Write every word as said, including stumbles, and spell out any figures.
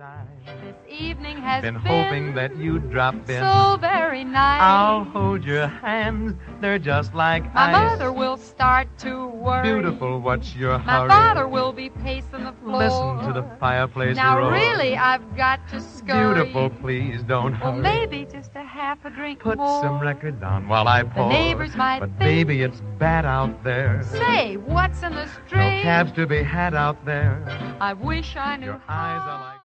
side. This evening has Been been, hoping that you'd drop in. so very nice. I'll hold your hands, they're just like My ice. mother will start to worry. Beautiful, what's your My hurry? father will be pacing the floor. Listen to the fireplace Now roar. really, I've got to scurry. Beautiful, please don't Well, hurry. maybe just a half a drink Put more. some record on while I pour. neighbors might But think- baby, it's bad out there. Say, what's in the No string? cabs to be had out there. I wish I knew Your how. eyes are like